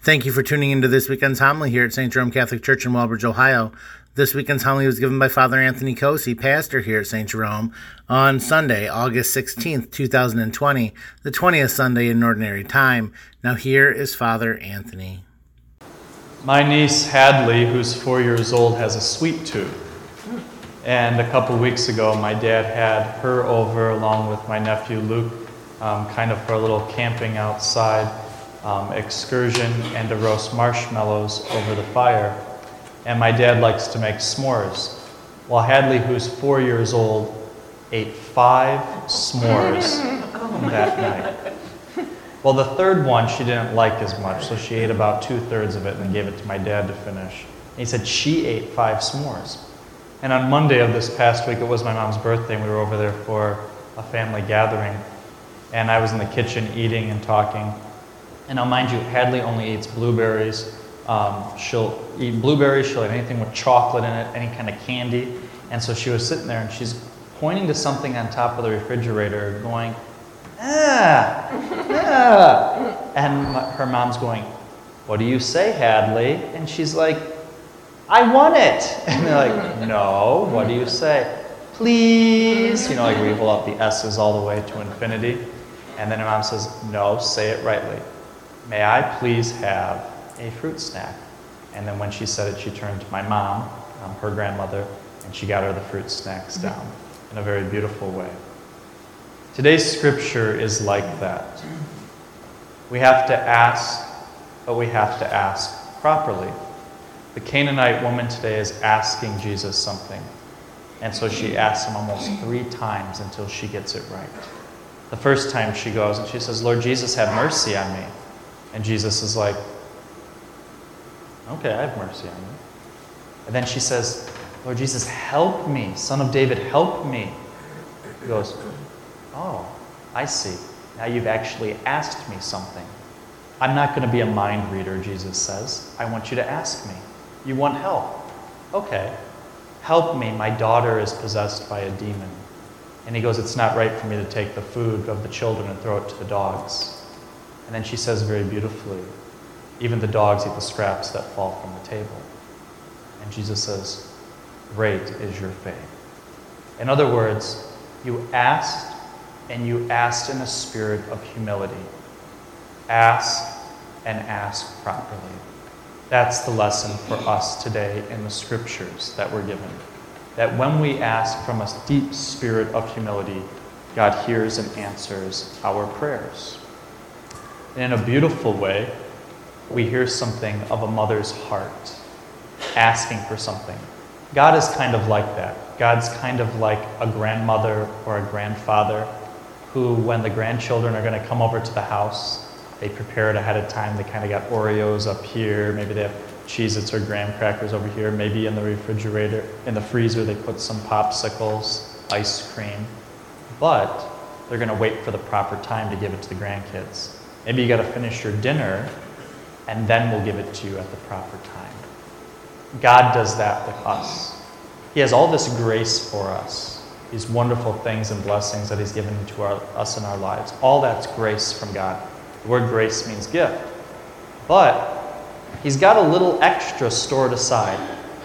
Thank you for tuning into this weekend's homily here at St. Jerome Catholic Church in Walbridge, Ohio. This weekend's homily was given by Father Anthony Cosi, pastor here at St. Jerome, on Sunday, August 16th, 2020, the 20th Sunday in Ordinary Time. Now here is Father Anthony. My niece Hadley, who's 4 years old, has a sweet tooth. And a couple weeks ago, my dad had her over along with my nephew Luke, kind of for a little camping outside excursion and to roast marshmallows over the fire. And my dad likes to make s'mores. Well, Hadley, who's 4 years old, ate 5 s'mores that night. Well, the third one she didn't like as much, so she ate about 2/3 of it and then gave it to my dad to finish. And he said she ate 5 s'mores. And on Monday of this past week, it was my mom's birthday, and we were over there for a family gathering. And I was in the kitchen eating and talking. And now, mind you, Hadley only eats blueberries. She'll eat blueberries, she'll eat anything with chocolate in it, any kind of candy. And so she was sitting there and she's pointing to something on top of the refrigerator going, ah. And her mom's going, what do you say, Hadley? And she's like, I want it. And they're like, no, what do you say? Please. You know, like we pull out the S's all the way to infinity. And then her mom says, no, say it rightly. May I please have a fruit snack? And then when she said it, she turned to my mom, her grandmother, and she got her the fruit snacks down in a very beautiful way. Today's scripture is like that. We have to ask, but we have to ask properly. The Canaanite woman today is asking Jesus something. And so she asks him almost 3 times until she gets it right. The first time she goes and she says, Lord Jesus, have mercy on me. And Jesus is like, okay, I have mercy on you. And then she says, Lord Jesus, help me. Son of David, help me. He goes, oh, I see. Now you've actually asked me something. I'm not going to be a mind reader, Jesus says. I want you to ask me. You want help? Okay. Help me. My daughter is possessed by a demon. And he goes, it's not right for me to take the food of the children and throw it to the dogs. And then she says very beautifully, even the dogs eat the scraps that fall from the table. And Jesus says, great is your faith. In other words, you asked, and you asked in a spirit of humility. Ask and ask properly. That's the lesson for us today in the scriptures that we're given. That when we ask from a deep spirit of humility, God hears and answers our prayers. And in a beautiful way, we hear something of a mother's heart, asking for something. God is kind of like that. God's kind of like a grandmother or a grandfather who, when the grandchildren are going to come over to the house, they prepare it ahead of time. They kind of got Oreos up here. Maybe they have Cheez-Its or graham crackers over here. Maybe in the refrigerator, in the freezer, they put some popsicles, ice cream. But they're going to wait for the proper time to give it to the grandkids. Maybe you got to finish your dinner, and then we'll give it to you at the proper time. God does that with us. He has all this grace for us, these wonderful things and blessings that he's given to us in our lives. All that's grace from God. The word grace means gift. But he's got a little extra stored aside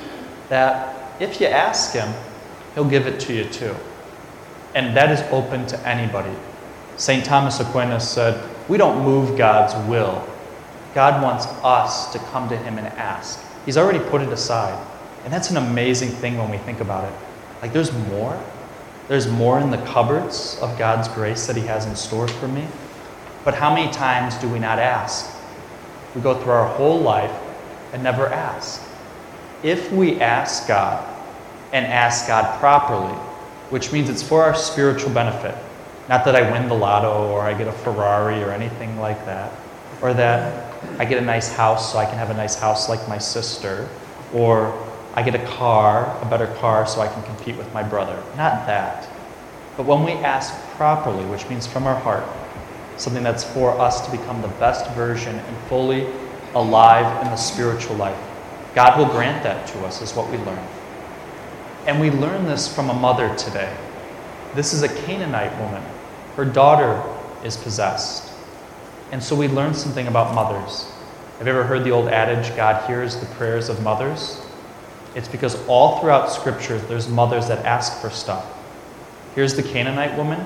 that if you ask him, he'll give it to you too. And that is open to anybody. St. Thomas Aquinas said, we don't move God's will. God wants us to come to him and ask. He's already put it aside. And that's an amazing thing when we think about it. Like there's more. There's more in the cupboards of God's grace that he has in store for me. But how many times do we not ask? We go through our whole life and never ask. If we ask God and ask God properly, which means it's for our spiritual benefit, not that I win the lotto or I get a Ferrari or anything like that, or that I get a nice house so I can have a nice house like my sister, or I get a car, a better car so I can compete with my brother. Not that. But when we ask properly, which means from our heart, something that's for us to become the best version and fully alive in the spiritual life, God will grant that to us, is what we learn. And we learn this from a mother today. This is a Canaanite woman. Her daughter is possessed. And so we learn something about mothers. Have you ever heard the old adage, God hears the prayers of mothers? It's because all throughout Scripture, there's mothers that ask for stuff. Here's the Canaanite woman.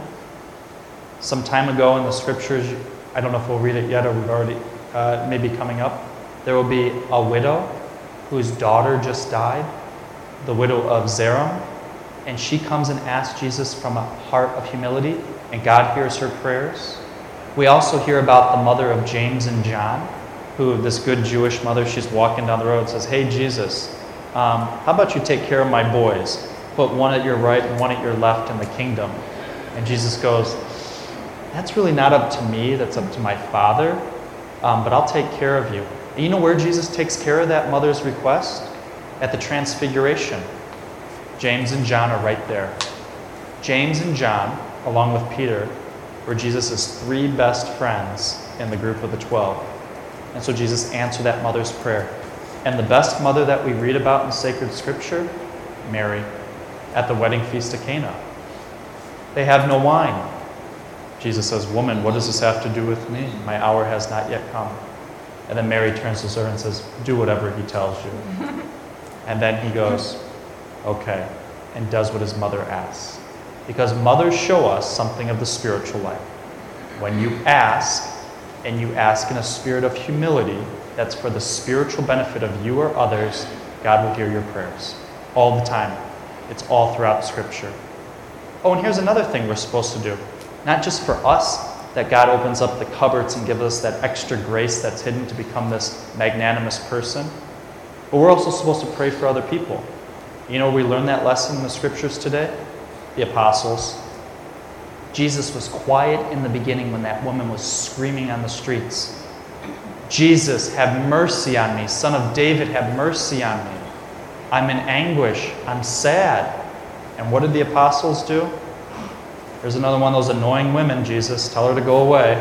Some time ago in the Scriptures, I don't know if we'll read it yet or we've already, maybe coming up, there will be a widow whose daughter just died, the widow of Zerum, and she comes and asks Jesus from a heart of humility, and God hears her prayers. We also hear about the mother of James and John, who, this good Jewish mother, she's walking down the road and says, hey, Jesus, how about you take care of my boys? Put one at your right and one at your left in the kingdom. And Jesus goes, that's really not up to me, that's up to my Father, but I'll take care of you. And you know where Jesus takes care of that mother's request? At the Transfiguration. James and John are right there. James and John, along with Peter, were Jesus' three best friends in the group of the 12. And so Jesus answered that mother's prayer. And the best mother that we read about in sacred Scripture? Mary, at the wedding feast of Cana. They have no wine. Jesus says, woman, what does this have to do with me? My hour has not yet come. And then Mary turns to her and says, do whatever he tells you. And then he goes, okay, and does what his mother asks. Because mothers show us something of the spiritual life. When you ask, and you ask in a spirit of humility, that's for the spiritual benefit of you or others, God will hear your prayers. All the time. It's all throughout Scripture. Oh, and here's another thing we're supposed to do. Not just for us, that God opens up the cupboards and gives us that extra grace that's hidden to become this magnanimous person, but we're also supposed to pray for other people. You know, we learned that lesson in the Scriptures today? The apostles. Jesus was quiet in the beginning when that woman was screaming on the streets. Jesus, have mercy on me. Son of David, have mercy on me. I'm in anguish. I'm sad. And what did the apostles do? Here's another one of those annoying women, Jesus. Tell her to go away.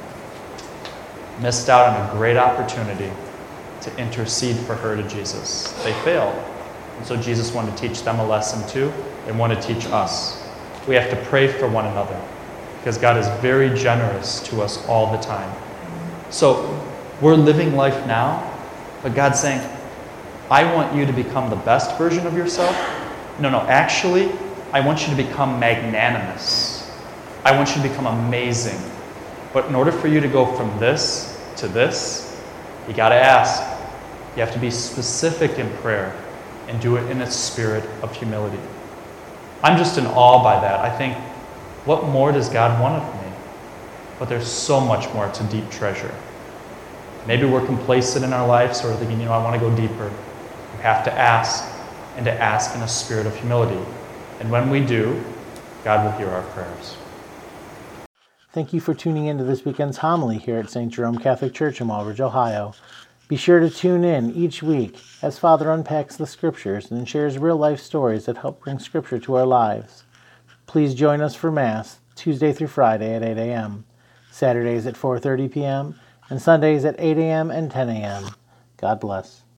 Missed out on a great opportunity to intercede for her to Jesus. They failed. And so Jesus wanted to teach them a lesson too, and wanted to teach us. We have to pray for one another because God is very generous to us all the time. So we're living life now, but God's saying, I want you to become the best version of yourself. No, actually, I want you to become magnanimous. I want you to become amazing. But in order for you to go from this to this, you got to ask. You have to be specific in prayer and do it in a spirit of humility. I'm just in awe by that. I think, what more does God want of me? But there's so much more. It's a deep treasure. Maybe we're complacent in our life, sort of thinking, I want to go deeper. We have to ask, and to ask in a spirit of humility. And when we do, God will hear our prayers. Thank you for tuning in to this weekend's homily here at St. Jerome Catholic Church in Walbridge, Ohio. Be sure to tune in each week as Father unpacks the Scriptures and shares real-life stories that help bring Scripture to our lives. Please join us for Mass Tuesday through Friday at 8 a.m., Saturdays at 4:30 p.m., and Sundays at 8 a.m. and 10 a.m. God bless.